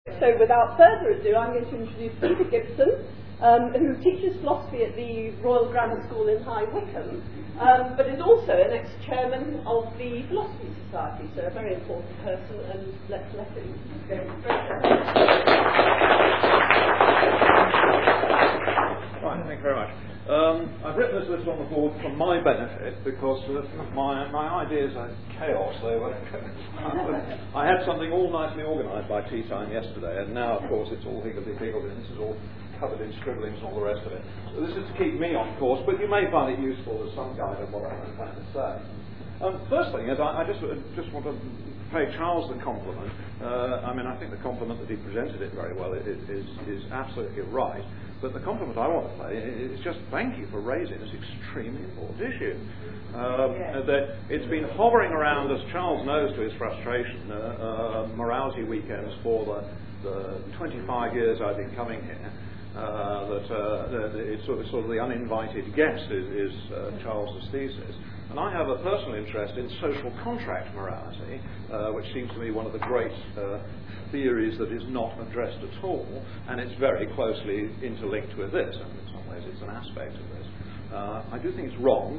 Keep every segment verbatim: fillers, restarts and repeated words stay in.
So without further ado, I'm going to introduce Peter Gibson, um, who teaches philosophy at the Royal Grammar School in High Wycombe, um, but is also an ex-chairman of the Philosophy Society, so a very important person, and let's let him go straight ahead. Right, thank you very much. Um, I've written this list on the board for my benefit because uh, my my ideas are chaos. They were I had something all nicely organised by tea time yesterday, and now, of course, it's all higgledy-piggledy, and this is all covered in scribblings and all the rest of it. So this is to keep me on course, but you may find it useful as some guide of what I'm trying to say. Um, first thing is, I, I just uh, just want to pay Charles the compliment. Uh, I mean, I think the compliment that he presented it very well is is, is absolutely right. But the compliment I want to pay is just thank you for raising this extremely important issue. Um, yes. That it's been hovering around, as Charles knows to his frustration, uh, uh, morality weekends for the, the twenty-five years I've been coming here. Uh, that uh, the, it's sort of, sort of the uninvited guest is, is uh, Charles's thesis. And I have a personal interest in social contract morality, uh, which seems to me one of the great uh, theories that is not addressed at all, and it's very closely interlinked with this, and in some ways it's an aspect of this. Uh, I do think it's wrong,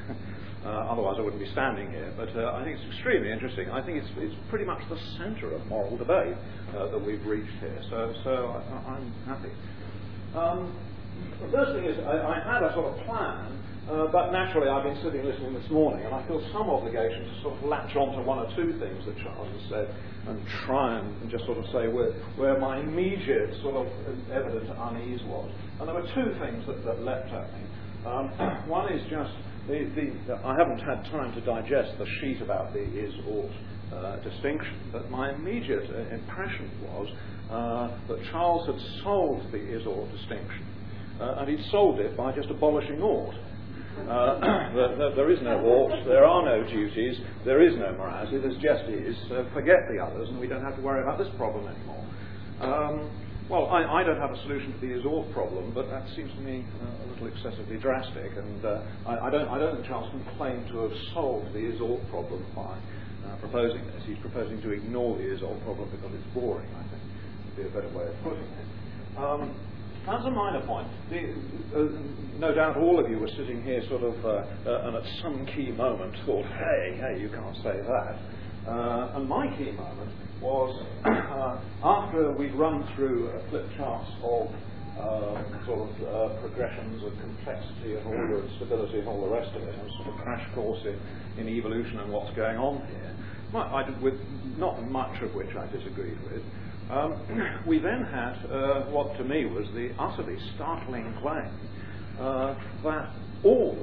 uh, otherwise I wouldn't be standing here, but uh, I think it's extremely interesting. I think it's, it's pretty much the centre of moral debate uh, that we've reached here, so, so I, I'm happy. Um, the first thing is I, I had a sort of plan. Uh, but naturally, I've been sitting listening this morning, and I feel some obligation to sort of latch on to one or two things that Charles has said and try and, and just sort of say where, where my immediate sort of evident unease was. And there were two things that, that leapt at me. Um, one is just, the, the, I haven't had time to digest the sheet about the is-ought uh, distinction, but my immediate uh, impression was uh, that Charles had solved the is-ought distinction, uh, and he'd solved it by just abolishing ought. Uh, that, that there is no ought, there are no duties, there is no morality, there's just is. Uh, forget the others, and we don't have to worry about this problem anymore. Um, well, I, I don't have a solution to the is-ought problem, but that seems to me uh, a little excessively drastic, and uh, I, I don't I don't think Charles can claim to have solved the is-ought problem by uh, proposing this. He's proposing to ignore the is-ought problem because it's boring, I think, would be a better way of putting it. Um, That's a minor point. The, uh, no doubt all of you were sitting here sort of, uh, uh, and at some key moment thought, hey, hey, you can't say that. Uh, and my key moment was uh, after we'd run through uh, flip charts of uh, sort of uh, progressions of complexity and order and stability and all the rest of it, and sort of crash course in, in evolution and what's going on here, I, I, with not much of which I disagreed with. Um, we then had uh, what to me was the utterly startling claim uh, that all,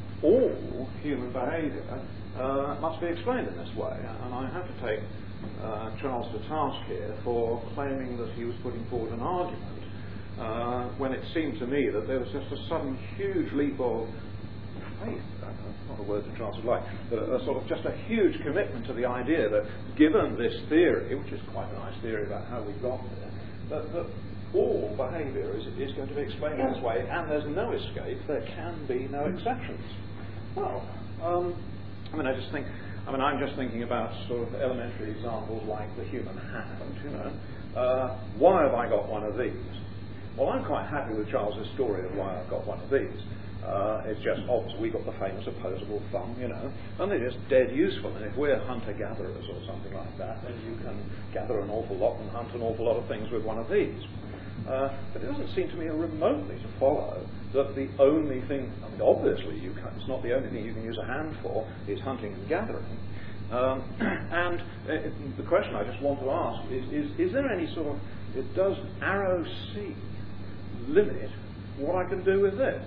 all human behaviour uh, must be explained in this way. And I have to take uh, Charles to task here for claiming that he was putting forward an argument uh, when it seemed to me that there was just a sudden huge leap of faith. Not a word that Charles would like, but a, a sort of just a huge commitment to the idea that given this theory, which is quite a nice theory about how we got there, that, that all behaviour is, is going to be explained in this way, and there's no escape, there can be no exceptions. Well, um, I mean, I just think, I mean, I'm just thinking about sort of elementary examples like the human hand, you know. Uh, why have I got one of these? Well, I'm quite happy with Charles's story of why I've got one of these. Uh, it's just obviously we got the famous opposable thumb, you know, and they're just dead useful. And if we're hunter-gatherers or something like that, then you can gather an awful lot and hunt an awful lot of things with one of these. Uh, but it doesn't seem to me remotely to follow that the only thing, I mean, obviously you can, it's not the only thing you can use a hand for, is hunting and gathering. Um, and uh, the question I just want to ask is, is, is there any sort of, it does arrow C limit what I can do with this?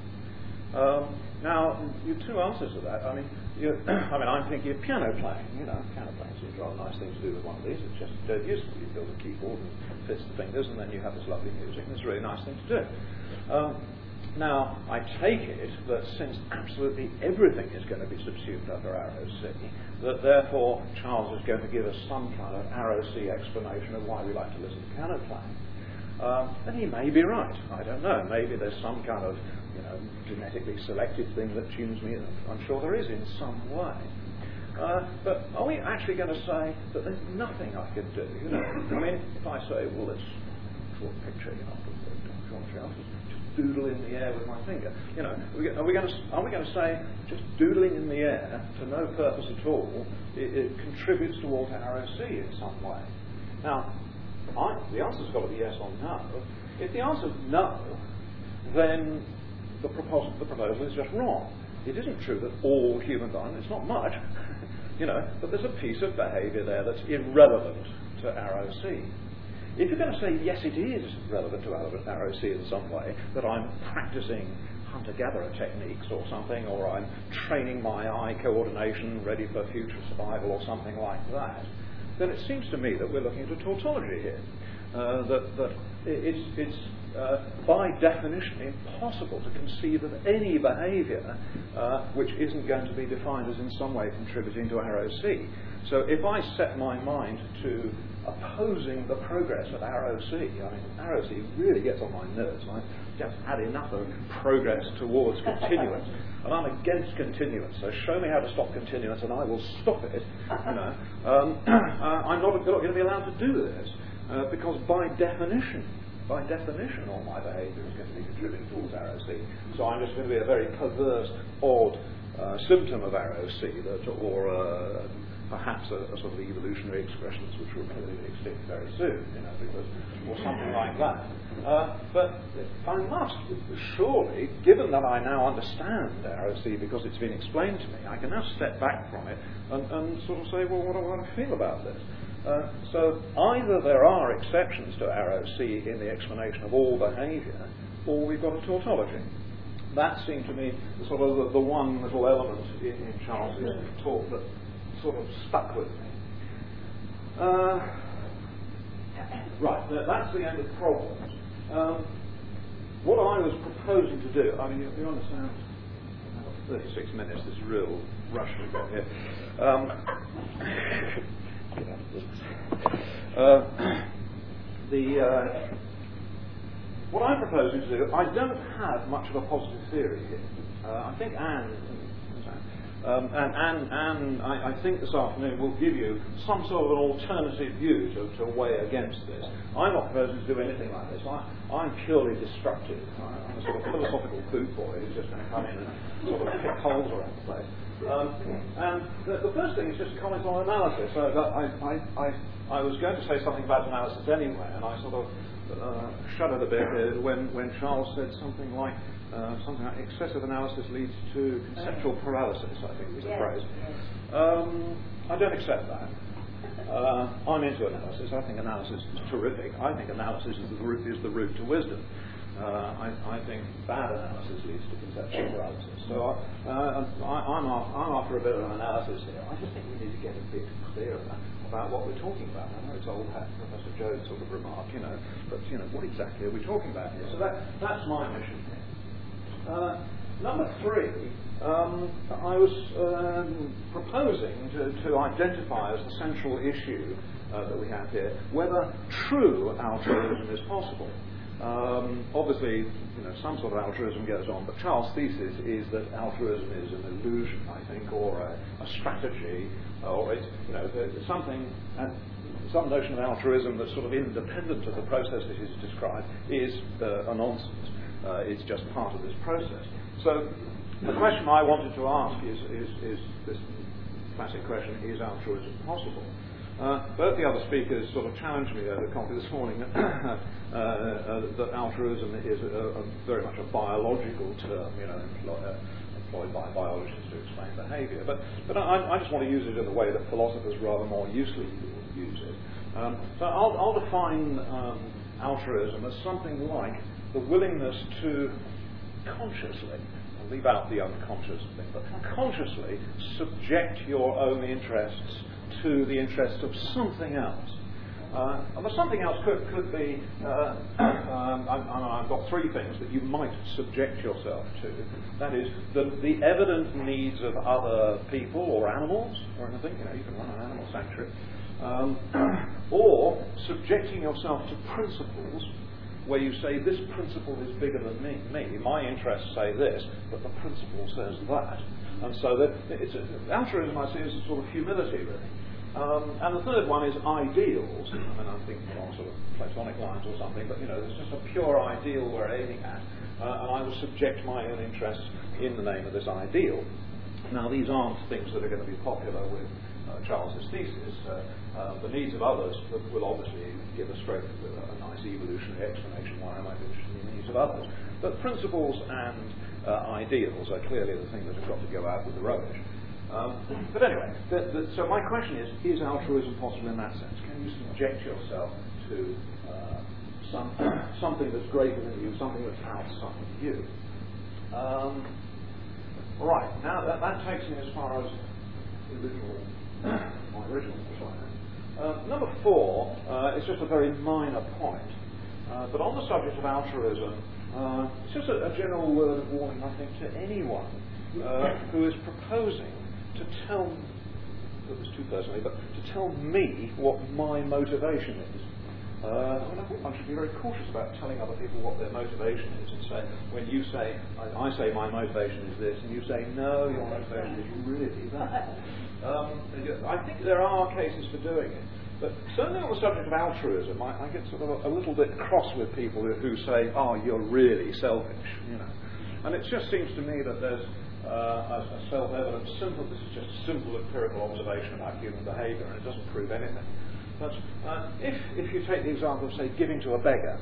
Um, now, you have two answers to that. I mean, you, I mean, I'm thinking of piano playing. You know, piano playing seems rather a nice thing to do with one of these. It's just dead useful. You build a keyboard and fits the fingers, and then you have this lovely music. It's a really nice thing to do. Um, now, I take it that since absolutely everything is going to be subsumed under arrow C, that therefore Charles is going to give us some kind of arrow C explanation of why we like to listen to piano playing. Um, and he may be right. I don't know. Maybe there's some kind of, you know, genetically selected thing that tunes me. I'm sure there is in some way. Uh, but are we actually going to say that there's nothing I can do? You know, I mean, if I say, well, let's draw a picture, you know, just doodle in the air with my finger. You know, are we going to are we going to say just doodling in the air to no purpose at all? It, it contributes towards R O C in some way. Now, I, the answer's got to be yes or no. If the answer's no, then the proposal, the proposal is just wrong. It isn't true that all human behavior, it's not much, you know, but there's a piece of behaviour there that's irrelevant to R O C. If you're going to say, yes, it is relevant to R O C in some way, that I'm practicing hunter-gatherer techniques or something, or I'm training my eye coordination ready for future survival or something like that, then it seems to me that we're looking at a tautology here. Uh, that, that it's, it's uh, by definition impossible to conceive of any behaviour uh, which isn't going to be defined as in some way contributing to R O C. So if I set my mind to opposing the progress of R O C, I mean, R O C really gets on my nerves. I've just had enough of progress towards continuance, and I'm against continuance. So show me how to stop continuance, and I will stop it. You know, um, uh, I'm not going to be allowed to do this uh, because, by definition, by definition, all my behaviour is going to be contributing towards R O C. So I'm just going to be a very perverse, odd uh, symptom of R O C, that, or uh, perhaps a, a sort of evolutionary expressions which will clearly extinct very soon, you know, because, or something like that. Uh, but I must, surely, given that I now understand R O C because it's been explained to me, I can now step back from it and, and sort of say, well, what do I feel about this? Uh, so either there are exceptions to R O C in the explanation of all behaviour, or we've got a tautology. That seemed to me the sort of the, the one little element in, in Charles's talk that sort of stuck with me. Uh, right, that's the end of problems. Um, what I was proposing to do, I mean, you, you understand, I've got thirty-six minutes, this real rush we've got here. Um, uh, the, uh, what I'm proposing to do, I don't have much of a positive theory here. Uh, I think Anne Um, and Anne, Anne I, I think this afternoon will give you some sort of an alternative view to, to weigh against this. I'm not proposing to do anything like this. I, I'm purely destructive. I'm a sort of philosophical boot boy who's just going to come in and sort of pick holes around the place. Um, and the, the first thing is just comment on analysis. So that I, I, I, I was going to say something about analysis anyway, and I sort of uh, shuddered a bit uh, when, when Charles said something like, Uh, something like excessive analysis leads to conceptual paralysis, I think was the yes, phrase. Yes. Um, I don't accept that. Uh, I'm into analysis. I think analysis is terrific. I think analysis is the route, is the route to wisdom. Uh, I, I think bad analysis leads to conceptual paralysis. So uh, I, I'm, after, I'm after a bit of an analysis here. I just think we need to get a bit clearer about what we're talking about. I know it's old hat Professor Jones sort of remark, you know, but you know, what exactly are we talking about here? So that, that's my mission here. Uh, number three, um, I was um, proposing to, to identify as the central issue uh, that we have here whether true altruism is possible. Um, obviously, you know, some sort of altruism goes on, but Charles' thesis is that altruism is an illusion, I think, or a, a strategy, or it's, you know, something. And some notion of altruism that's sort of independent of the process that is described is uh, a nonsense. Uh, it's just part of this process. So the question I wanted to ask is, is, is this classic question, is altruism possible? Uh, both the other speakers sort of challenged me over coffee this morning uh, uh, that altruism is a, a very much a biological term, you know, employ, uh, employed by biologists to explain behaviour. But, but I, I just want to use it in the way that philosophers rather more usefully use it. Um, so I'll, I'll define um, altruism as something like the willingness to consciously, I'll leave out the unconscious thing, but consciously subject your own interests to the interests of something else. Uh, and the something else could, could be, uh, um, I, I've got three things that you might subject yourself to. That is, the, the evident needs of other people or animals or anything, you know, you can run an animal sanctuary, um, or subjecting yourself to principles where you say, this principle is bigger than me. me. My interests say this, but the principle says that. And so that it's a, altruism, I see, is a sort of humility, really. Um, and the third one is ideals. I mean, I'm thinking along sort of Platonic lines or something, but you know, it's just a pure ideal we're aiming at, uh, and I will subject my own interests in the name of this ideal. Now, these aren't things that are going to be popular with uh, Charles's thesis. Uh, uh, the needs of others will obviously give a straight, a nice evolutionary explanation why I might be interested in the needs of others. But principles and uh, ideals are clearly the thing that have got to go out with the rubbish. Um, but anyway, the, the, so my question is, is altruism possible in that sense? Can you subject yourself to uh, some, something that's greater than you, something that's outside you? Um, all right, now that, that takes me as far as the original, my original plan. Uh, number four uh, is just a very minor point, uh, but on the subject of altruism, uh, it's just a, a general word of warning, I think, to anyone uh, who is proposing to tell, that was too personally, but to tell me what my motivation is. Uh, I, mean, I think one should be very cautious about telling other people what their motivation is, and say, when you say, I, I say my motivation is this, and you say, no, your motivation is really that. Um, I think there are cases for doing it, but certainly on the subject of altruism, I, I get sort of a, a little bit cross with people who, who say, oh, you're really selfish, you know. And it just seems to me that there's Uh, a, a self-evident, simple, this is just simple empirical observation about human behaviour, and it doesn't prove anything. But uh, if, if you take the example of, say, giving to a beggar,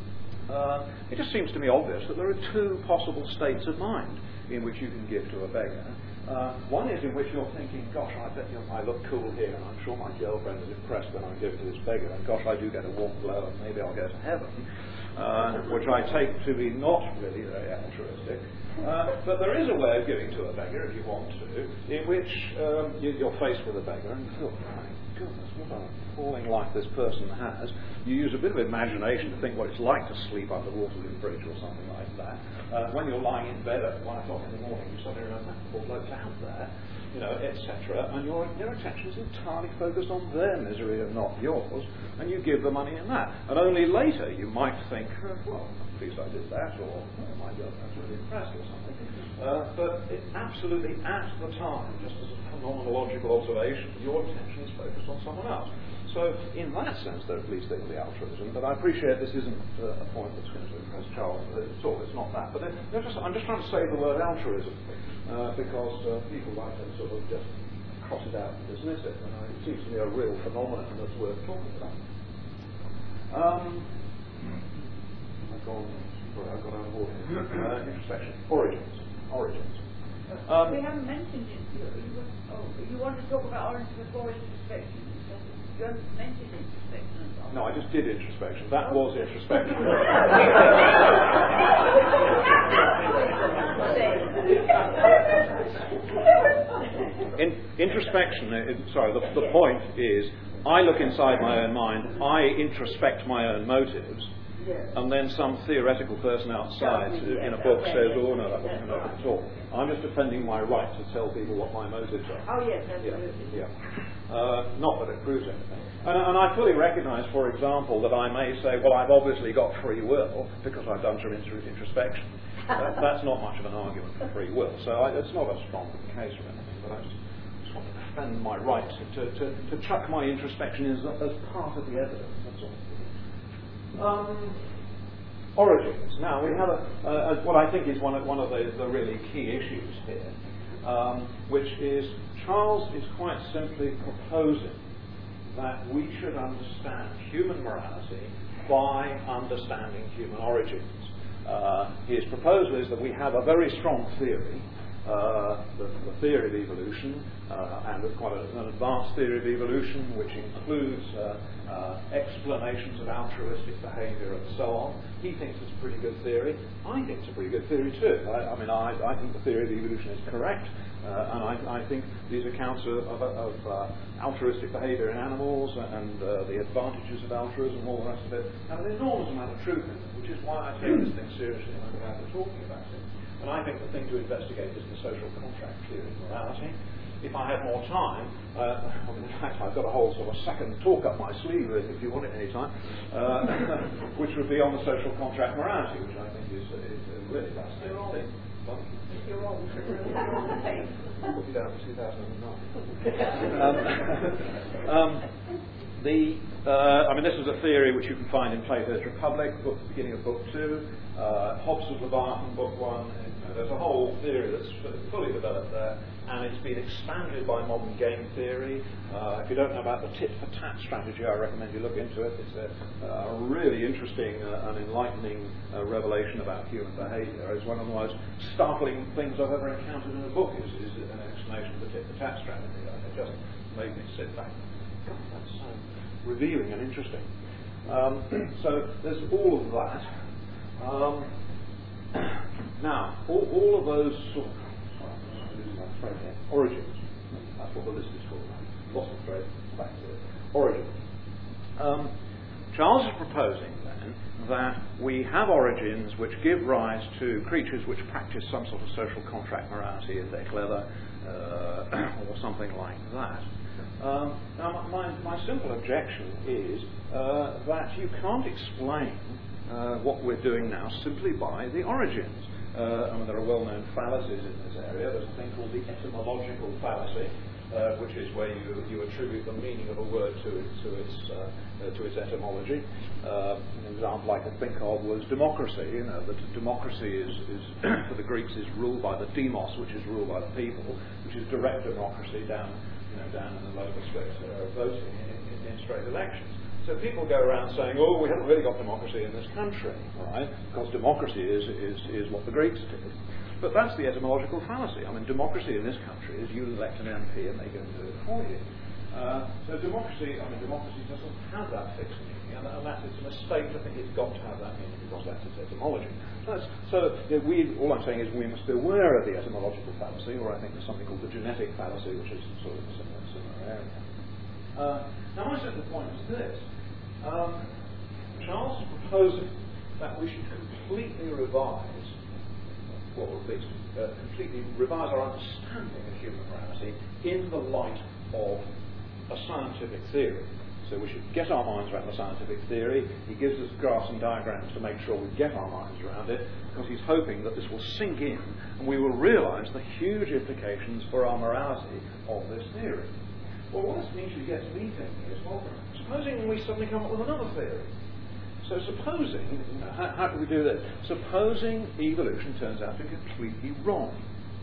uh, it just seems to me obvious that there are two possible states of mind in which you can give to a beggar. Uh, one is in which you're thinking, gosh, I bet you know, I look cool here, and I'm sure my girlfriend is impressed when I give to this beggar, and gosh, I do get a warm glow, and maybe I'll go to heaven, uh, which I take to be not really very altruistic. Uh, but there is a way of giving to a beggar, if you want to, in which um, you, you're faced with a beggar, and you feel, my goodness, what an appalling life this person has. You use a bit of imagination to think what it's like to sleep under Waterloo Bridge or something like that. Uh, when you're lying in bed at one o'clock in the morning, you suddenly remember, that poor bloke's out there, you know, et cetera. And your, your attention is entirely focused on their misery and not yours, and you give the money in that. And only later you might think, oh, well, at least I did that, or oh, my girlfriend's really impressed, or something. Uh, but it, absolutely at the time, just as a phenomenological observation, your attention is focused on someone else. So in that sense, there at least there will be altruism. But I appreciate this isn't uh, a point that's going to impress Charles at all. It's not that. But they're, they're just, I'm just trying to say the word altruism uh, because uh, people like to sort of just cross it out and dismiss it. And uh, it seems to me a real phenomenon that's worth talking about. Um, I've gone, sorry, I've gone out of order. Uh, introspection. Origins. Origins. Um, we haven't mentioned it. You, you, oh, you want to talk about origins before introspection? You haven't mentioned introspection. No, I just did introspection. That was introspection. In, introspection, it, sorry, the, the point is, I look inside my own mind, I introspect my own motives, and then some theoretical person outside in a book says, oh no, that wasn't enough at all. I'm just defending my right to tell people what my motives are. Oh yes, absolutely. Yeah. yeah. Uh, not that it proves anything. And, and I fully recognise, for example, that I may say, well, I've obviously got free will because I've done some intro- introspection. That, that's not much of an argument for free will. So I, it's not a strong case or anything, but I just, just want to defend my right to, to, to chuck my introspection as, as part of the evidence. That's all. Um, origins. Now we have a, uh, what I think is one of, one of the, the really key issues here, um, which is Charles is quite simply proposing that we should understand human morality by understanding human origins. Uh, his proposal is that we have a very strong theory, uh, the, the theory of evolution, uh, and quite a, an advanced theory of evolution, which includes uh, uh, explanations of altruistic behaviour and so on. He thinks it's a pretty good theory. I think it's a pretty good theory too. I, I mean, I, I think the theory of evolution is correct, uh, and I, I think these accounts of, of, of uh, altruistic behaviour in animals and uh, the advantages of altruism and all the rest of it have an enormous amount of truth in them, which is why I take this thing seriously and I'm glad we're talking about it. And I think the thing to investigate is the social contract theory of morality. If I had more time, uh, well, in fact I've got a whole sort of second talk up my sleeve if you want it any time, uh, which would be on the social contract morality, which I think is, is a really fascinating thing. You're wrong. Put you down to two thousand nine. um, um, the, uh, I mean, this is a theory which you can find in Plato's Republic, book, beginning of book two, uh, Hobbes' Leviathan, book one. You know, there's a whole theory that's fully developed there, and it's been expanded by modern game theory. Uh, if you don't know about the tit-for-tat strategy, I recommend you look into it. It's a, a really interesting uh, and enlightening uh, revelation about human behaviour. It's one of the most startling things I've ever encountered in a book, is, is an explanation of the tit-for-tat strategy. It just made me sit back. God, that's so revealing and interesting. Um, so there's all of that. Um, now, all, all of those sort of origins, that's what the list is for. Lost the thread, back to it. Origins. Um, Charles is proposing then that we have origins which give rise to creatures which practice some sort of social contract morality if they're clever, uh, or something like that. Um, now, my, my simple objection is uh, that you can't explain uh, what we're doing now simply by the origins. Uh, I mean, there are well-known fallacies in this area. There's a thing called the etymological fallacy, uh, which is where you, you attribute the meaning of a word to, it, to, its, uh, uh, to its etymology. Uh, an example I can think of was democracy. You know, that democracy is, is for the Greeks, is ruled by the demos, which is ruled by the people, which is direct democracy down, you know, down in the local split uh, voting in, in, in straight elections. So people go around saying, oh, we haven't really got democracy in this country, right? Because democracy is, is, is what the Greeks did. But that's the etymological fallacy. I mean, democracy in this country is you elect an M P and they go and do it for you. Uh, so democracy, I mean, democracy doesn't have that fixed meaning, and, and that's it's a mistake to think it's got to have that meaning because that's its etymology. That's, so you know, we, all I'm saying is we must be aware of the etymological fallacy, or I think there's something called the genetic fallacy, which is sort of a similar, similar area. Uh, now, my second point is this. Um, Charles is proposing that we should completely revise, well, at least uh, completely revise our understanding of human morality in the light of a scientific theory. So we should get our minds around the scientific theory. He gives us graphs and diagrams to make sure we get our minds around it, because he's hoping that this will sink in and we will realise the huge implications for our morality of this theory. Well, what this immediately gets me thinking is, well, supposing we suddenly come up with another theory. So supposing, you know, how, how do we do this? Supposing evolution turns out to be completely wrong.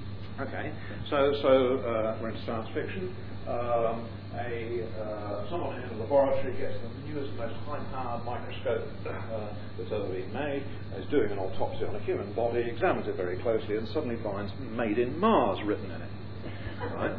Okay, so so uh, we're into science fiction. Um, a uh, someone in a laboratory gets the newest, most high-powered microscope uh, that's ever been made, is doing an autopsy on a human body, examines it very closely, and suddenly finds "Made in Mars" written in it. Right?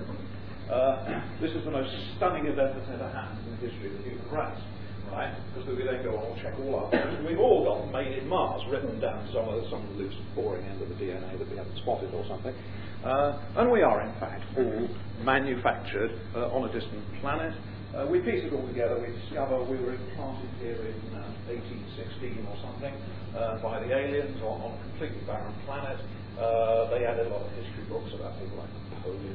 Uh, this is the most stunning event that's ever happened in the history of the human race, right? Because we then go on and check all our things. We've all got "Made in Mars" written down somewhere, some loose, boring end of the D N A that we haven't spotted or something. Uh, and we are, in fact, all manufactured uh, on a distant planet. Uh, we piece it all together. We discover we were implanted here in uh, eighteen sixteen or something uh, by the aliens on, on a completely barren planet. Uh, they added a lot of history books about people like Napoleon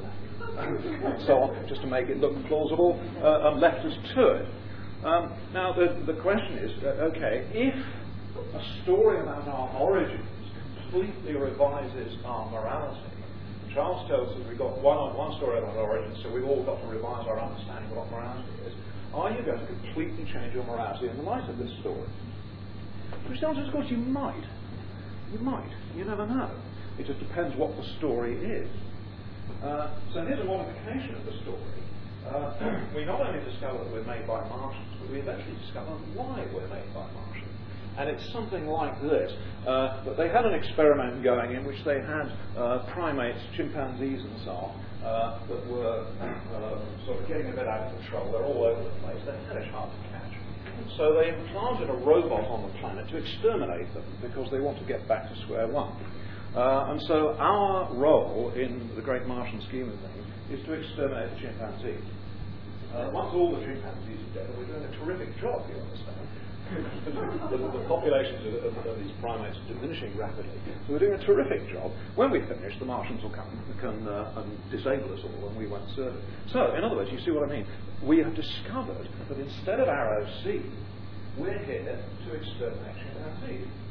and so on, just to make it look plausible, uh, and left us to it. Um, now, the, the question is, uh, okay, if a story about our origins completely revises our morality, Charles tells us we've got one, one story about our origins, so we've all got to revise our understanding of what morality is. Are you going to completely change your morality in the light of this story? Which answer is, of course, you might. You might. You never know. It just depends what the story is. Uh, so here's a modification of the story. Uh, we not only discover that we're made by Martians, but we eventually discover why we're made by Martians. And it's something like this. Uh, that they had an experiment going in which they had uh, primates, chimpanzees and so on, uh, that were uh, sort of getting a bit out of control. They're all over the place. They're hellish hard to catch. So they implanted a robot on the planet to exterminate them because they want to get back to square one. Uh, and so our role in the great Martian scheme of things is to exterminate the chimpanzees. Uh, once all the chimpanzees are dead, we're doing a terrific job, you understand. the, the populations of, of, of these primates are diminishing rapidly. So we're doing a terrific job. When we finish, the Martians will come can, uh, and disable us all and we won't serve it. So, in other words, you see what I mean? We have discovered that instead of Arrow C, we're here to exterminate chimpanzees.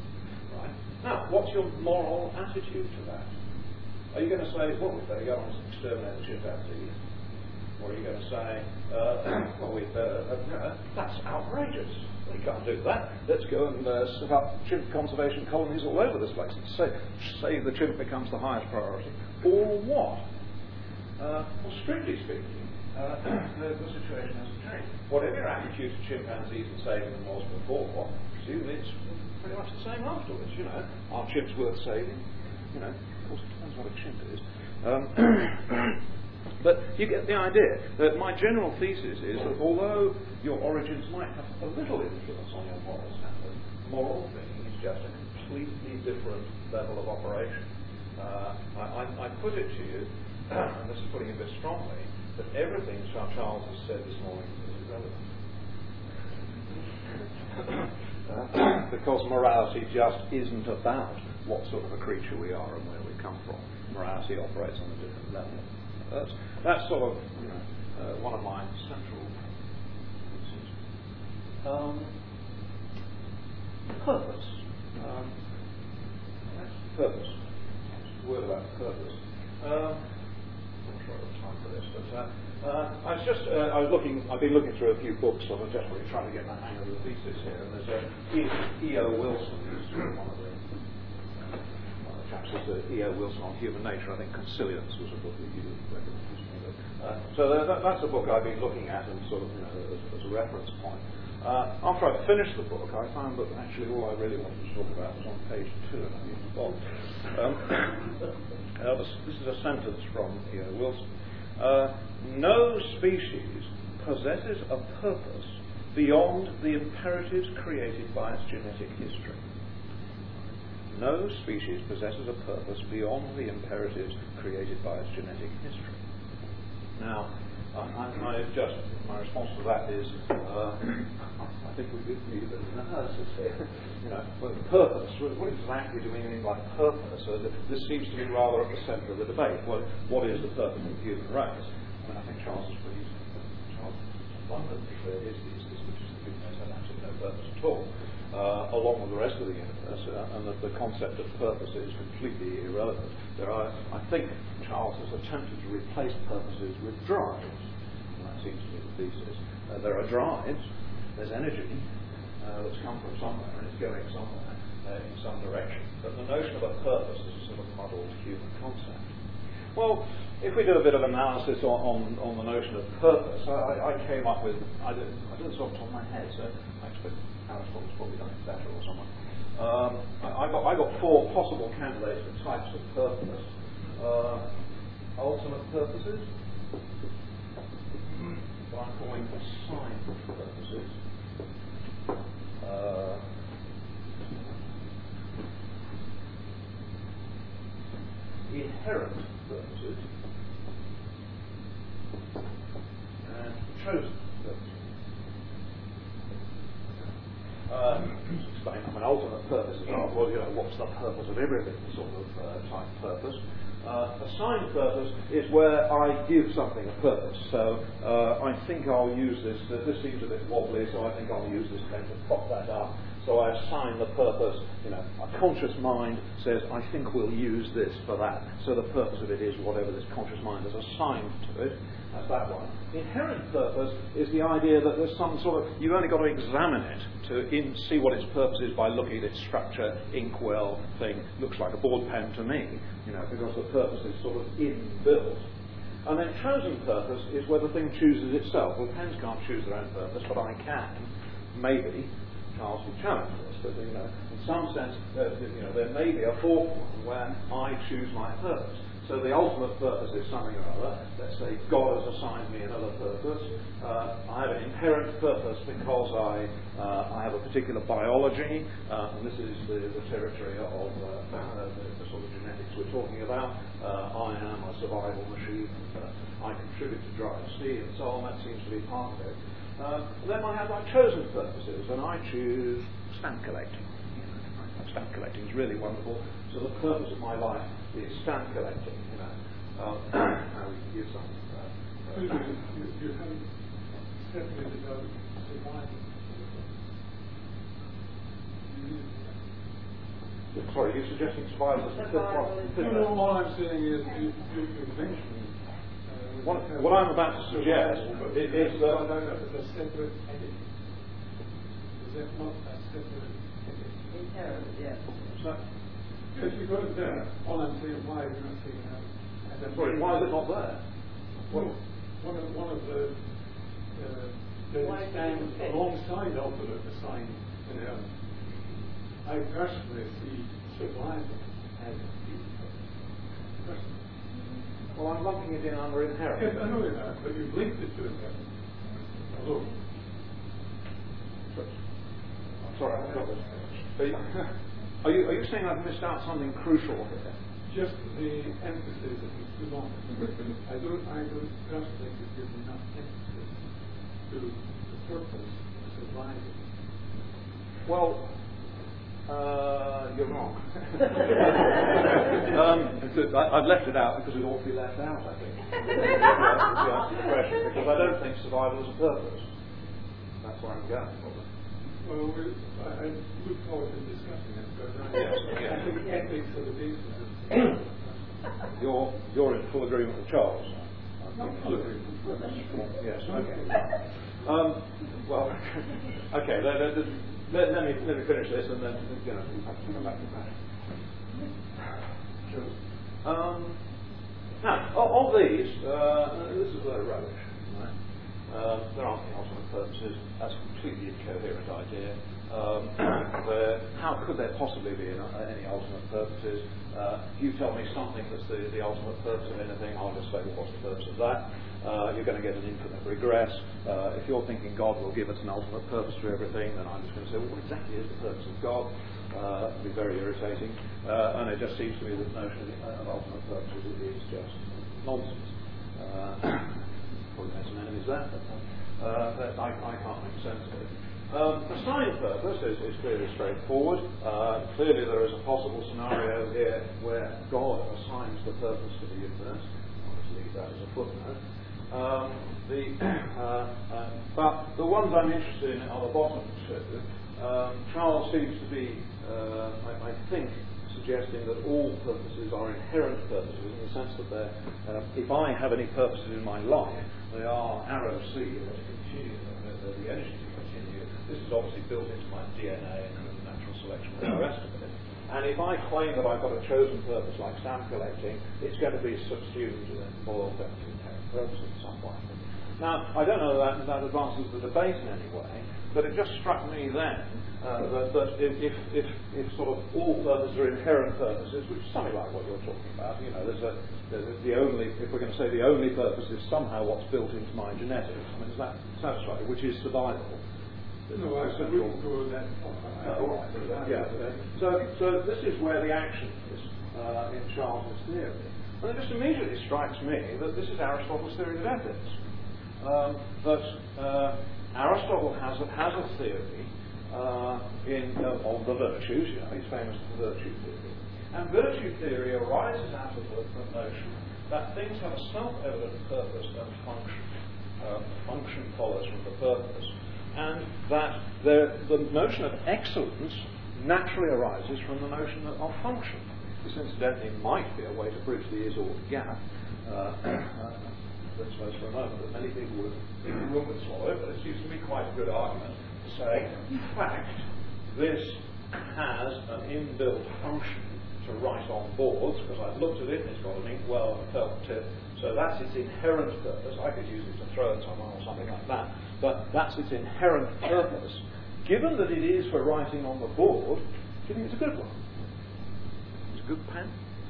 Right? Now, what's your moral attitude to that? Are you going to say, well, we better go on and exterminate the chimpanzees? Or are you going to say, uh, well, we uh, uh, that's outrageous. We can't do that. Let's go and uh, set up chimp conservation colonies all over this place and say, say the chimp becomes the highest priority. Or what? Uh, well, strictly speaking, uh, the, the situation hasn't changed. Whatever your attitude to chimpanzees and saving them was before, presumably it's pretty much the same afterwards. You know, are chimps worth saving? You know, of course, it depends what a chimp is. Um, But you get the idea that my general thesis is that although your origins might have a little influence on your moral standard, moral thinking is just a completely different level of operation. Uh, I, I, I put it to you, and this is putting it a bit strongly, that everything Charles has said this morning is irrelevant. uh, because morality just isn't about what sort of a creature we are and where we come from. Morality operates on a different level. That's, that's sort of, you know, uh, one of my central pieces. Um, purpose. Um, purpose. A word about purpose. Um, I'm not sure I have time for this, but uh, uh, I was just, uh, I was looking, I've been looking through a few books, so I'm desperately trying to get the hang of the thesis here, and there's a E O Wilson, who's one of the chaps is uh, E O Wilson on Human Nature. I think Consilience was a book that you recommended to me. Uh, so that, that's a book I've been looking at and sort of, you know, as, as a reference point. Uh, after I finished the book, I found that actually all I really wanted to talk about was on page two, and I need to bog. Um, uh, this, this is a sentence from E O Wilson. Uh, no species possesses a purpose beyond the imperatives created by its genetic history. No species possesses a purpose beyond the imperatives created by its genetic history. Now, I, I, I just my response to that is, uh, I think we need a bit of analysis here. You know, well, purpose. What exactly do we mean by purpose? So this seems to be rather at the centre of the debate. Well, what is the purpose of the human race? I mean, I think Charles is pretty. Charles abundantly clear his thesis, which is that human race has absolutely no purpose at all. Uh, along with the rest of the universe, uh, and that the concept of purpose is completely irrelevant. There are, I think, Charles has attempted to replace purposes with drives, and that seems to be the thesis. Uh, there are drives, there's energy uh, that's come from somewhere and it's going somewhere uh, in some direction. But the notion of a purpose is a sort of muddled human concept. Well, if we do a bit of analysis on, on, on the notion of purpose, I, I came up with, I didn't, I didn't sort of top of my head, so I expect Aristotle's probably done it better or someone. Um, I, I, got, I got four possible candidates for types of purpose. Uh, ultimate purposes, what I'm calling assigned purposes. Uh, inherent purposes, and chosen purposes. Uh, explain, I mean, ultimate purposes are, well, you know, what's the purpose of everything, sort of uh, type purpose. Uh, assigned purpose is where I give something a purpose. So uh, I think I'll use this, uh, this seems a bit wobbly, so I think I'll use this pen to prop that up. So I assign the purpose, you know, a conscious mind says, I think we'll use this for that. So the purpose of it is whatever this conscious mind has assigned to it. That's that one. The inherent purpose is the idea that there's some sort of, you've only got to examine it to in, see what its purpose is by looking at its structure, inkwell thing, looks like a board pen to me, you know, because the purpose is sort of inbuilt. And then chosen purpose is where the thing chooses itself. Well, pens can't choose their own purpose, but I can, maybe. Charles will challenge this, but you know, in some sense, uh, you know, there may be a fourth one where I choose my purpose. So the ultimate purpose is something or other. Let's say God has assigned me another purpose. Uh, I have an inherent purpose because I uh, I have a particular biology, uh, and this is the, the territory of uh, uh, the, the sort of genetics we're talking about. Uh, I am a survival machine, and uh, I contribute to drive C and so on. That seems to be part of it. Uh, then I have my chosen purposes, and I choose stamp collecting. You know, stamp collecting is really wonderful. So the purpose of my life is stamp collecting. You know, um, and we can give some. Uh, uh, you, you, you haven't separated out survival. You Sorry, you're suggesting survival is the fifth one? No, no, all I'm saying is you, you, you mentioned uh, what, what I'm about to suggest is, is that it's a separate entity. Is that not a separate entity? Inherent, yes. so, If you got it there, all I'm saying why we're not taking out. And then sorry, why is it not there? Well, one of one of the uh, that Why it is it stands fit? alongside ultimate the sign inherent. I personally see survival as a personally. Well, I'm lumping it in under inherent. Yes, I know that, but you've linked it to inherent. Although, I'm sorry, I forgot this. Are you, are you, are you saying I've missed out something crucial here? just the emphasis that you put on it. I don't, I don't personally think it gives enough emphasis to the purpose of surviving. Well, uh, you're wrong. um, I, I've left it out because it ought to be left out, I think. To answer the question, because I don't think survival is a purpose. That's where I'm going. Well, we, I, I look forward to discussing it, but I, Yes, I yes. think ethics are the basis of You're, you're in full agreement with Charles. not full agreement. Yes, okay. Um, well, okay, let, let, let, let, me, let me finish this and then, you know, I'll come back to that. Sure. Um, now, of, of these, uh, this is very rubbish, right? Uh, there aren't any ultimate purposes. That's a completely incoherent idea. Um, how could there possibly be any ultimate purposes? Uh, you tell me something that's the, the ultimate purpose of anything, I'll just say, well, what's the purpose of that? Uh, you're going to get an infinite regress. Uh, if you're thinking God will give us an ultimate purpose to everything, then I'm just going to say, well, what exactly is the purpose of God? Uh, it'll be very irritating. Uh, and it just seems to me that the notion of ultimate purposes is just nonsense. Uh, probably made some enemies there, but uh, that I, I can't make sense of it. Um, assigned purpose is, is clearly straightforward. Uh, clearly there is a possible scenario here where God assigns the purpose to the universe. I'll just leave that as a footnote. Um, the, uh, uh, but the ones I'm interested in are the bottom two. Um, Charles seems to be, uh, I, I think, suggesting that all purposes are inherent purposes in the sense that they're, uh, if I have any purposes in my life, they are arrow C, to continue the, the, the energy to continue. This is obviously built into my D N A and natural selection and the rest of it. And if I claim that I've got a chosen purpose like stamp collecting, it's going to be subsumed and boiled down to inherent purpose in some way. Now, I don't know that that advances the debate in any way, but it just struck me then uh, that, that if, if, if, if sort of all purposes are inherent purposes, which is something like what you're talking about, you know, there's a, there's a, the only, if we're going to say the only purpose is somehow what's built into my genetics, I mean, does that satisfy, which is survival? No, I wouldn't go that far. Uh, all right. Yeah. So, so this is where the action is uh, in Charles's theory. And it just immediately strikes me that this is Aristotle's theory of ethics. Um, that uh, Aristotle has a, has a theory uh, in uh, of the virtues. You know, he's famous for virtue theory. And virtue theory arises out of the, the notion that things have a self-evident purpose and function. Uh, function follows from the purpose. And that the, the notion of excellence naturally arises from the notion of, of function. This incidentally might be a way to bridge the is-ought gap. Uh, let's suppose for a moment that many people would in the room would swallow, but it seems to be quite a good argument to say, in fact, this has an inbuilt function to write on boards, because I've looked at it and it's got an inkwell and a felt tip, so that's its inherent purpose. I could use it to throw at someone or something like that, but that's its inherent purpose. Given that it is for writing on the board, do you think it's a good one? It's a good pen?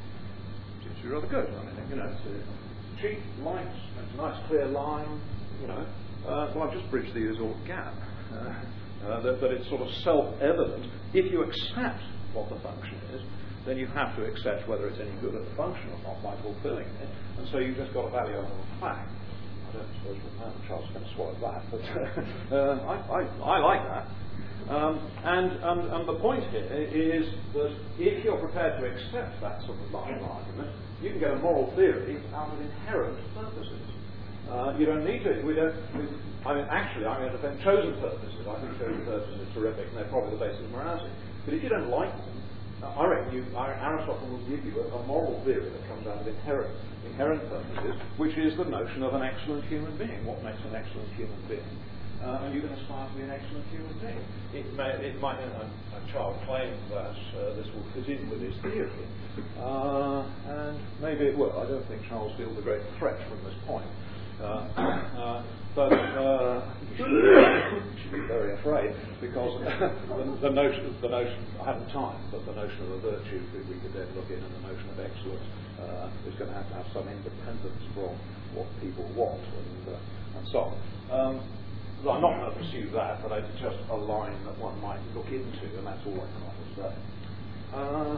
Seems to be rather good. I mean, you know, it's a cheap, light, it's a nice clear line, you know. Uh, well, I've just bridged the is-ought gap. Uh, uh, that, that it's sort of self-evident. If you accept what the function is, then you have to accept whether it's any good at the function or not by fulfilling it. And so you've just got a value over the fact. I don't suppose that Charles is going to swallow that, but uh, I, I, I like that. Um, and, and, and the point here is that if you're prepared to accept that sort of line of argument, you can get a moral theory out of inherent purposes. Uh, you don't need to. We don't. We, I mean, actually, I'm going to defend chosen purposes. I think chosen purposes are terrific, and they're probably the basis of morality. But if you don't like them, I reckon you, Aristotle will give you a, a moral theory that comes out of inherent, inherent purposes, which is the notion of an excellent human being. What makes an excellent human being? Uh, and you can aspire to be an excellent human being. It, may, it might, uh, a child claims that uh, this will fit in with his theory, uh, and maybe it will. I don't think Charles feels a great threat from this point. Uh, uh, but uh, you should, you should be very afraid, because the, the notion, the notion, I haven't time, but the notion of a virtue that we could then look in, and the notion of excellence uh, is going to have to have some independence from what people want, and, uh, and so on. Um, I'm not going to pursue that, but it's just a line that one might look into, and that's all I can offer today. Uh,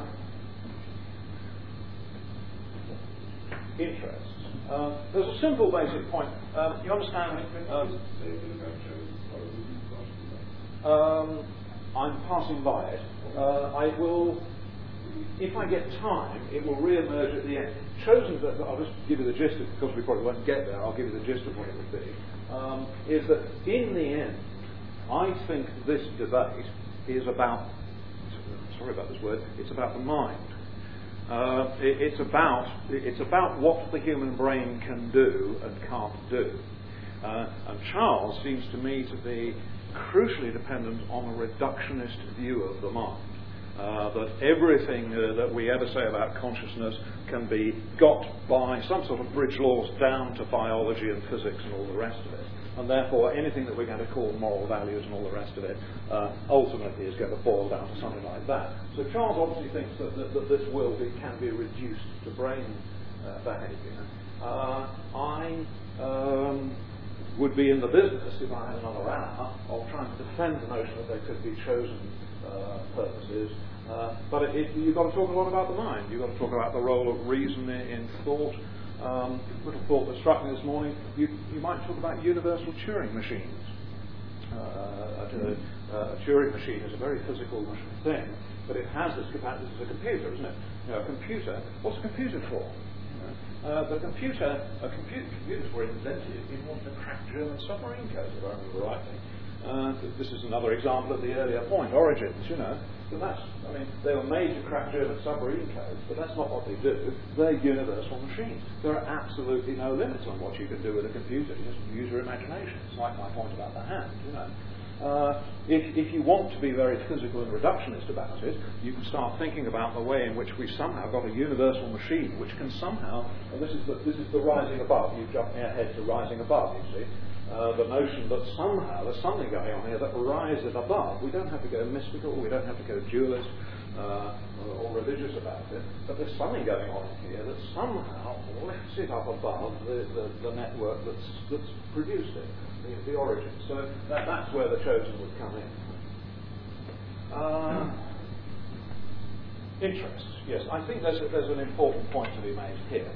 interests. Uh, there's a simple basic point. Um, you understand? Um, um, I'm passing by it. Uh, I will, if I get time, it will re-emerge at the end. Chosen that, I'll just give you the gist of it, because we probably won't get there, I'll give you the gist of what it would be. Um, is that in the end, I think this debate is about, sorry about this word, it's about the mind. Uh, it, it's about it's about what the human brain can do and can't do. Uh, and Charles seems to me to be crucially dependent on a reductionist view of the mind. Uh, that everything uh, that we ever say about consciousness can be got by some sort of bridge laws down to biology and physics and all the rest of it. And therefore anything that we're going to call moral values and all the rest of it uh, ultimately is going to boil down to something like that. So Charles obviously thinks that, that, that this will be, can be reduced to brain uh, behaviour. Uh, I um, would be in the business, if I had another hour, of trying to defend the notion that there could be chosen Uh, purposes, uh, but it, it, you've got to talk a lot about the mind. You've got to talk about the role of reason in, in thought. Um, little thought that struck me this morning. You, you might talk about universal Turing machines. Uh, a, a Turing machine is a very physical thing, but it has this capacity. This is a computer, isn't it? You know, a computer. What's a computer for? You know, uh, the computer. A computer. Computers were invented in order to crack German submarine codes, if I remember rightly. Uh, this is another example of the earlier point, origins, you know. But that's, I mean, they were made to crack German submarine codes, but that's not what they do. They're universal machines. There are absolutely no limits on what you can do with a computer. You just use your imagination. It's like my point about the hand, you know. Uh, if, if you want to be very physical and reductionist about it, you can start thinking about the way in which we've somehow got a universal machine which can somehow, and this is the, this is the rising above, you've jumped ahead to rising above, you see. Uh, the notion that somehow there's something going on here that rises above. We don't have to go mystical, we don't have to go dualist uh, or, or religious about it, but there's something going on here that somehow lifts it up above the, the, the network that's, that's produced it, the, the origin. So that, that's where the chosen would come in. Uh, interests, yes. I think there's, a, there's an important point to be made here.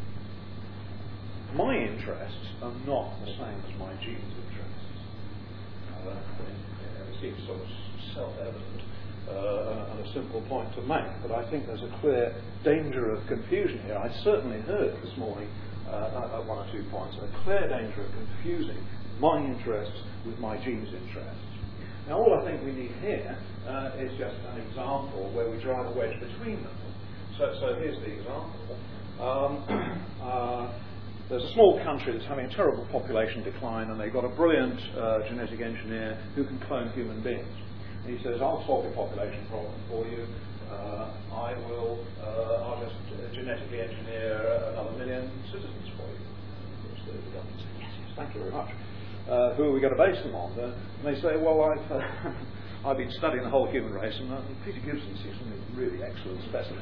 My interests are not the same as my genes' interests. Uh, it seems sort of self-evident uh, and a simple point to make, but I think there's a clear danger of confusion here. I certainly heard this morning uh, at one or two points a clear danger of confusing my interests with my genes' interests. Now, all I think we need here uh, is just an example where we drive a wedge between them. So, so here's the example. Um, uh, There's a small country that's having a terrible population decline, and they've got a brilliant uh, genetic engineer who can clone human beings. And he says, "I'll solve your population problem for you. Uh, I will. Uh, I'll just uh, genetically engineer another million citizens for you." Of course, the government says, "Yes, yes, thank you very much." Uh, who are we going to base them on? Uh, and they say, "Well, I've." Uh, I've been studying the whole human race, and uh, Peter Gibson seems to be a really excellent specimen.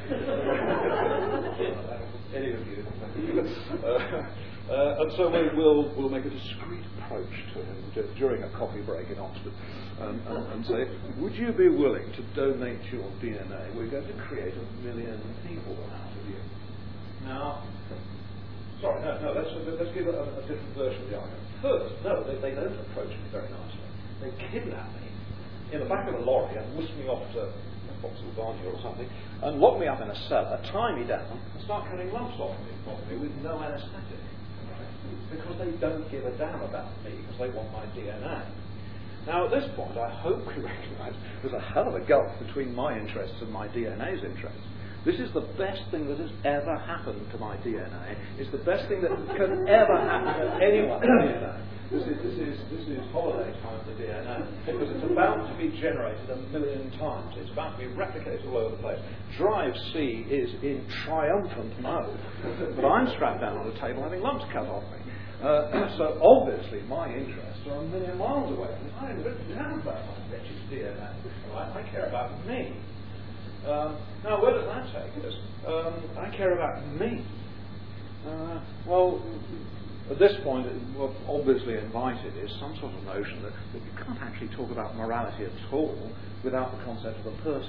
Any of you. uh, uh, and so we will we'll make a discreet approach to him d- during a coffee break in Oxford um, and, and say, "Would you be willing to donate your D N A? We're going to create a million people out of you." Now, sorry, no, no, let's, let's give a, a different version of the argument. First, no, they, they don't approach me very nicely. They kidnap me in the back of a lorry and whisk me off to Pennsylvania or something, and lock me up in a cellar, tie me down, and start cutting lumps off me, off me with no anaesthetic. Right? Because they don't give a damn about me, because they want my D N A. Now, at this point, I hope we recognise there's a hell of a gulf between my interests and my D N A's interests. This is the best thing that has ever happened to my D N A. It's the best thing that can ever happen to anyone's D N A. This is, this is, this is holiday time for D N A, because it's about to be generated a million times. It's about to be replicated all over the place. Drive C is in triumphant mode, but I'm strapped down on a table having lumps cut off me. Uh, so obviously my interests are a million miles away. I don't care about my wretched D N A. Right? I care about me. Um, now, where does that take us? Um, I care about me. Uh, well, at this point, what's obviously invited is some sort of notion that, that you can't actually talk about morality at all without the concept of a person.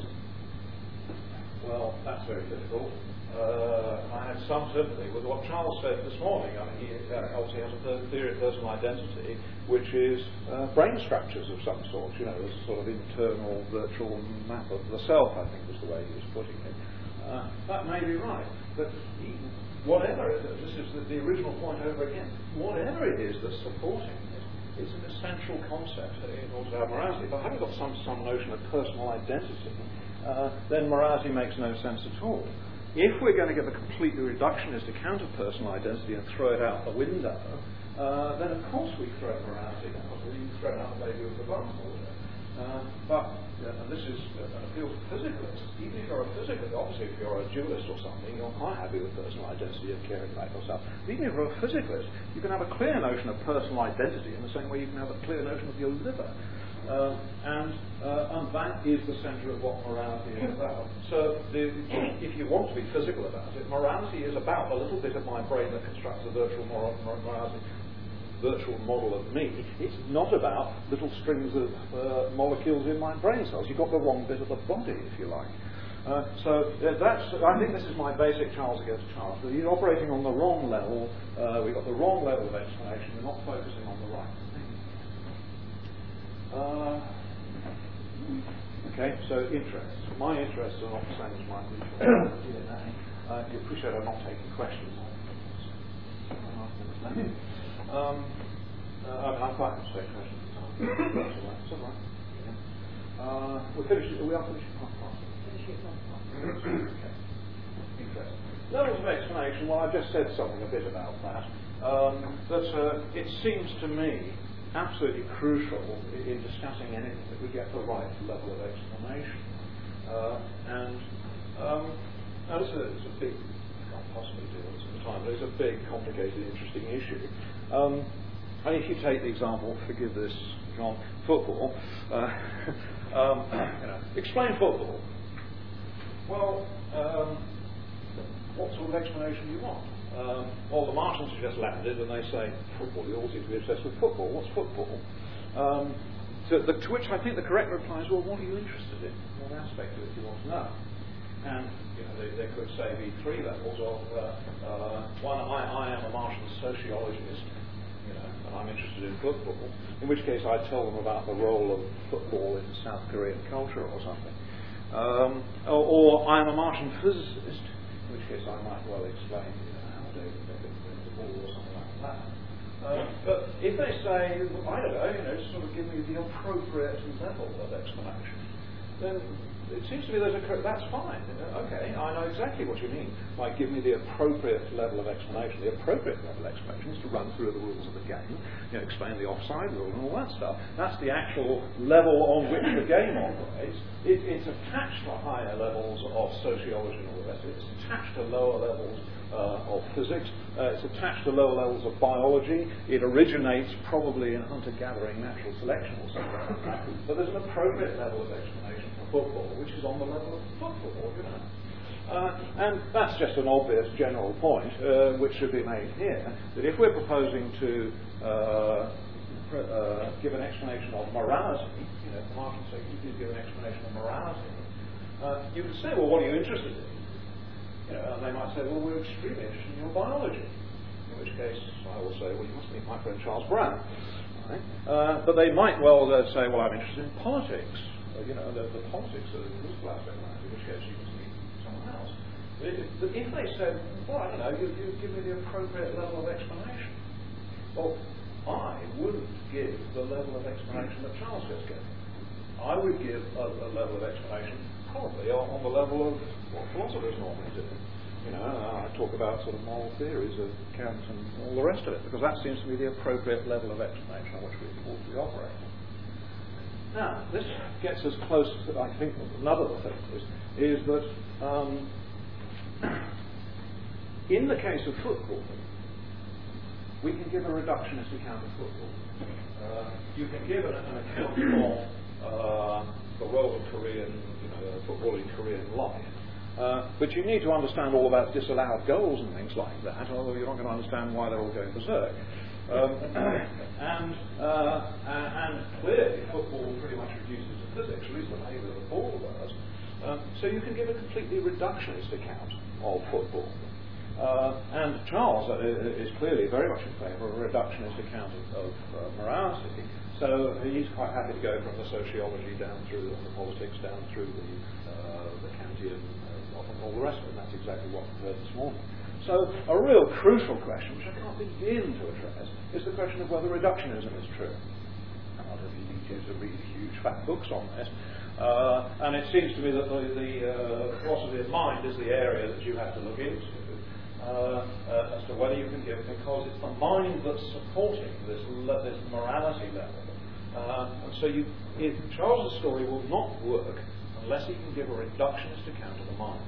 Well, that's very difficult. Uh, I had some sympathy with what Charles said this morning. I mean, he uh, obviously has a theory of personal identity, which is uh, brain structures of some sort, you know, as a sort of internal virtual map of the self, I think was the way he was putting it. Uh, that may be right, but even whatever it is, this is the, the original point over again, whatever it is that's supporting it, it's an essential concept in order to have morality. If I haven't got some, some notion of personal identity, uh, then morality makes no sense at all. If we're going to give a completely reductionist account of personal identity and throw it out the window, uh, then of course we throw morality out. We throw it out the baby with the bathwater. Uh, but, uh, and this is uh, an appeal to physicalists, even if you're a physicalist, obviously if you're a dualist or something, you're quite happy with personal identity and caring about yourself. But even if you're a physicalist, you can have a clear notion of personal identity in the same way you can have a clear notion of your liver. Uh, and, uh, and that is the centre of what morality is about. So the, if you want to be physical about it, morality is about a little bit of my brain that constructs a virtual moral, morality, virtual model of me. It's not about little strings of uh, molecules in my brain cells. You've got the wrong bit of the body, if you like. Uh, so uh, that's, I think this is my basic Charles against Charles. You're operating on the wrong level. Uh, we've got the wrong level of explanation. We're not focusing on the right thing. Uh, okay, so interests. My interests are not the same as my D N A. Uh, you appreciate I'm not taking questions. Um, uh, I mean, I'm quite happy to take questions. That's all right. That's all right. Yeah. Uh, we're finished. We are finishing half past. Okay. Interesting. Levels of explanation. Well, I've just said something a bit about that. Um, that uh, it seems to me absolutely crucial in discussing anything that we get the right level of explanation. Uh, and um, now this is a, it's a big, I can't possibly do this at the time, but it's a big, complicated, interesting issue. Um, and if you take the example, forgive this, John, football, uh, um, you know, explain football. Well, um, what sort of explanation do you want? Um, well, the Martians have just landed and they say, football, you all seem to be obsessed with football. What's football? Um, to, the, to which I think the correct reply is, well, what are you interested in? What aspect of it do you want to know? And you know, they, they could say the three levels of, uh, uh, one, I, I am a Martian sociologist, you know, and I'm interested in football, in which case I'd tell them about the role of football in South Korean culture or something. Um, or, or I'm a Martian physicist, in which case I might well explain, you know, how David Beckham wins the ball or something like that. Uh, but if they say, well, I don't know, you know, sort of give me the appropriate level of explanation, then it seems to me there's a, that's fine. Okay, I know exactly what you mean by give me the appropriate level of explanation. The appropriate level of explanation is to run through the rules of the game, you know, explain the offside rule and all that stuff. That's the actual level on which the game operates. It, it's attached to higher levels of sociology and all the rest of it. It's attached to lower levels uh, of physics. Uh, it's attached to lower levels of biology. It originates probably in hunter-gathering natural selection or something like that. But there's an appropriate level of explanation football, which is on the level of football, you know. Uh, and that's just an obvious general point, uh, which should be made here, that if we're proposing to uh, pr- uh, give an explanation of morality, you know, Martin said you could give an explanation of morality, uh, you could say, well, what are you interested in? You know, and they might say, well, we're extremely interested in your biology, in which case I will say, well, you must meet my friend Charles Brown. Right? Uh, but they might well uh, say, well, I'm interested in politics. You know, the, the politics of the political aspect of that, in which case you must meet someone else. But if they said, well, I don't know, you, you give me the appropriate level of explanation. Well, I wouldn't give the level of explanation that Charles just gave. I would give a, a level of explanation probably on, on the level of what philosophers normally do. You know, I talk about sort of moral theories of Kant and all the rest of it, because that seems to be the appropriate level of explanation on which we, we operate. Now, this gets us close to, I think, another thing is, is that um, in the case of football, we can give a reductionist account of football. Uh, you can give an, an account of uh, the role of Korean, you know, footballing Korean life. Uh, but you need to understand all about disallowed goals and things like that, although you're not going to understand why they're all going berserk. Um, and, uh, and clearly football pretty much reduces to physics, at least the way that the ball does. Um, so you can give a completely reductionist account of football. Uh, and Charles uh, is clearly very much in favour of a reductionist account of, of uh, morality. So he's quite happy to go from the sociology down through the politics, down through the, uh, the Kantian and all the rest of it. And that's exactly what we heard this morning. So a real crucial question, which I can't begin to address, is the question of whether reductionism is true. I don't really need you to read huge fat books on this. Uh, and it seems to me that the, the uh, philosophy of mind is the area that you have to look into uh, uh, as to whether you can give, because it's the mind that's supporting this, le- this morality level. Uh, and so you, if Charles's story will not work unless he can give a reductionist account of the mind.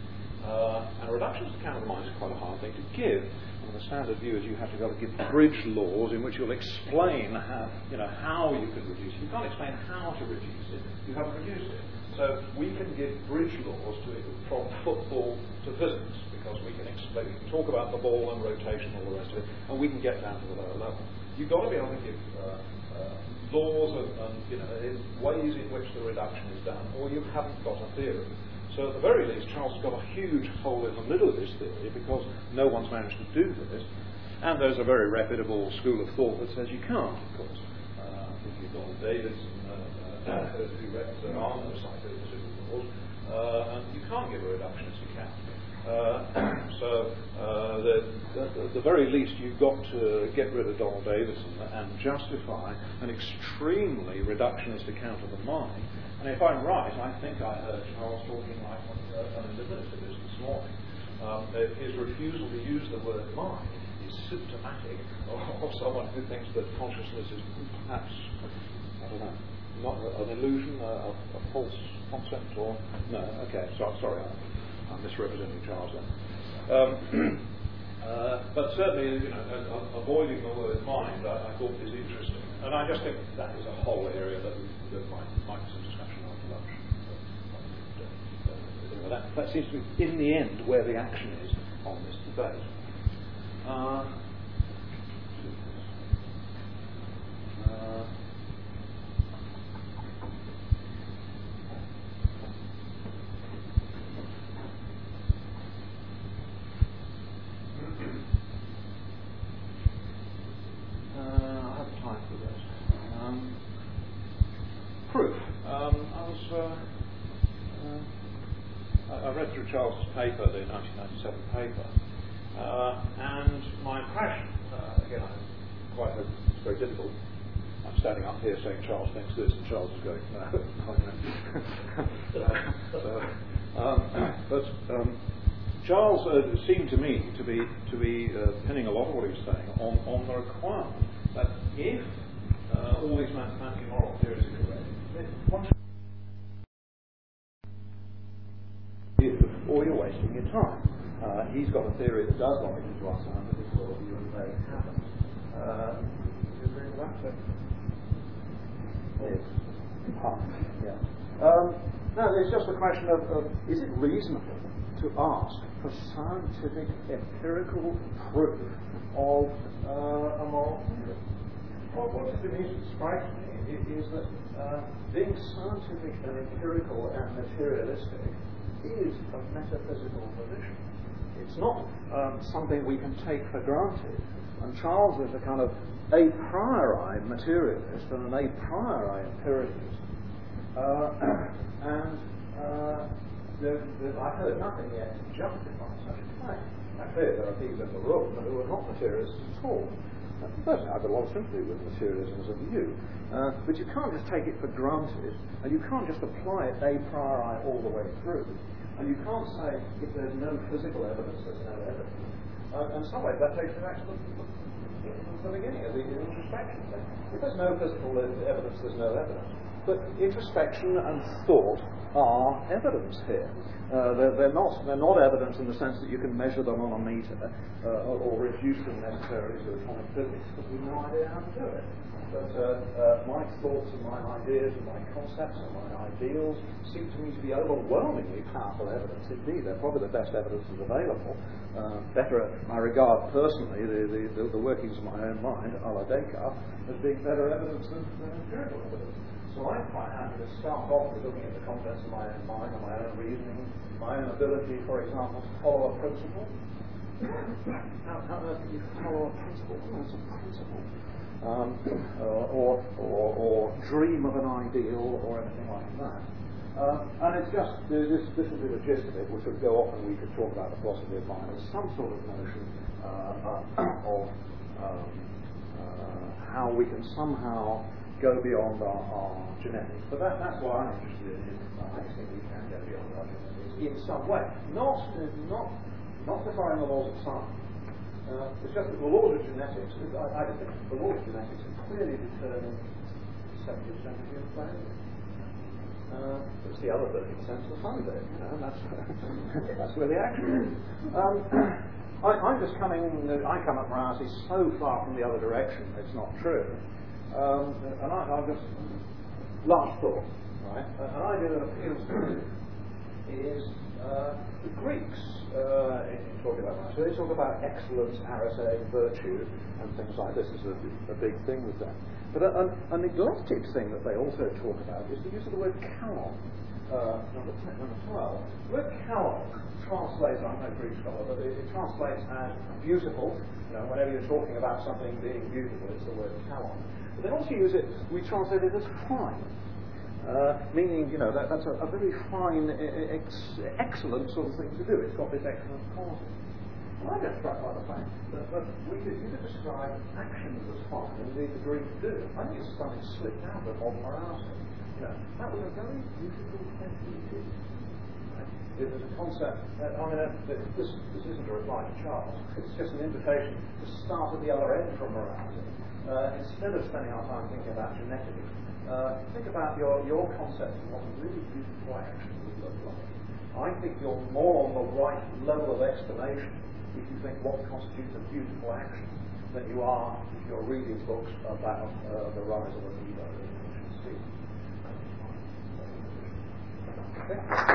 Uh, and a reductionist account of the mind is quite a hard thing to give. And the standard view is you have to go to give bridge laws in which you'll explain how, you know, how you can reduce it. You can't explain how to reduce it. You haven't reduced it. So we can give bridge laws to it from football to physics, because we can explain, we can talk about the ball and rotation and all the rest of it, and we can get down to the lower level. You've got to be able to give uh, uh, laws and, and you know, in ways in which the reduction is done, or you haven't got a theory. So at the very least, Charles has got a huge hole in the middle of this theory because no one's managed to do this. And there's a very reputable school of thought that says you can't, of course. Uh, I think you've got Davidson, uh, uh, who reckons there are no scientific laws, uh, and you can't give a reductionist account. Uh, so uh, the, the, the very least you've got to get rid of Donald Davidson and justify an extremely reductionist account of the mind. And if I'm right, I think I heard Charles talking like uh, an illiterate this this morning. Um, his refusal to use the word mind is symptomatic of, of someone who thinks that consciousness is perhaps, I don't know, not an illusion, a, a false concept, or no. Okay, so, sorry, I'm, I'm misrepresenting Charles then. Um, uh, but certainly, you know, uh, avoiding the word mind, I, I thought is interesting, and I just think that is a whole area that, that might might be some discussion. That, that seems to be, in the end, where the action is on this debate. Uh, uh, uh, I have time for this. Um, proof. Um, I was. Uh, uh, I read through Charles's paper, the nineteen ninety-seven paper, uh, and my impression, uh, again, I'm quite, it's very difficult. I'm standing up here saying Charles thinks this, and Charles is going, no. so, um, but um, Charles uh, seemed to me to be to be uh, pinning a lot of what he was saying on, on the requirement that if uh, all these mathematical moral theories are correct, then one or you're wasting your time. Uh, he's got a theory that does lie into us, and this is what you and they happen. Uh, do you agree with that? Yes. Ah, yeah. Um, now, it's just a question of, of is it reasonable to ask for scientific, empirical proof of uh, a moral theory? Well, what has been strikes me is that uh, being scientific and empirical and materialistic is a metaphysical position. It's not um, something we can take for granted. And Charles is a kind of a priori materialist and an a priori empiricist. Uh, and uh, there, there, I've heard nothing yet to justify such a claim. Now, clearly, there are people in the room who are not materialists at all. Personally, I've got a lot of sympathy with materialism as a view, uh, but you can't just take it for granted, and you can't just apply it a priori all the way through, and you can't say if there's no physical evidence, there's no evidence. Uh, and in some ways, that takes me back to the, the, the beginning of the introspection thing. If there's no physical evidence, there's no evidence. But introspection and thought are evidence here. Uh, they're, they're not they're not evidence in the sense that you can measure them on a meter uh, or, or reduce them necessarily to atomic physics, because we've no idea how to do it. But uh, uh, my thoughts and my ideas and my concepts and my ideals seem to me to be overwhelmingly powerful evidence indeed. They're probably the best evidence that's available. Uh, better, I regard personally the, the, the, the workings of my own mind, a la Descartes, as being better evidence than, than empirical evidence. So I'm quite happy to start off with looking at the contents of my own mind and my own reasoning, my own ability, for example, to follow a principle. how, how on earth can you follow a principle? Well, it's a principle. Um, uh, or, or, or dream of an ideal or anything like that. Uh, and it's just, this, this would be the gist of it, which would go off and we could talk about the philosophy of mind as some sort of notion uh, uh, of um, uh, how we can somehow go beyond our, our genetics. But that, that's what I'm interested in. I think we can go beyond our genetics in some way. Not, not, not defying the laws of science. Uh, it's just that the laws of genetics, I, I think the laws of genetics are clearly determined seventy percent of human behavior. Uh, it's the other thirty percent of the fun bit, you know, that's, that's where the action is. Um, I, I'm just coming, I come at morality so far from the other direction, it's not true. Um, and I, I've just, last thought, right? An idea that appeals to me is uh, the Greeks, uh, in, in talking about that. So they talk about excellence, arete, virtue, and things like this. This is a, a big thing with them. But a, a, a neglected thing that they also talk about is the use of the word kalon. Uh, number, ten, number twelve. The word kalon translates, I'm no Greek scholar, but it, it translates as beautiful. You know, whenever you're talking about something being beautiful, it's the word kalon. But they also use it, we translate it as fine, uh, meaning, you know, that, that's a, a very fine, ex, excellent sort of thing to do. It's got this excellent quality. Well, I get struck by the fact that, that we could, you could describe actions as fine, and indeed the Greeks do. I think it's something slipped out of modern morality. You know, that was a very beautiful thing to do. It was a concept, uh, I mean, uh, this, this isn't a reply to Charles, it's just an invitation to start at the other end from morality. Uh, instead of spending our time thinking about genetics, uh, think about your, your concept of what a really beautiful action would look like. I think you're more on the right level of explanation if you think what constitutes a beautiful action than you are if you're reading books about uh, the rise of amoeba in ancient Greece. Okay.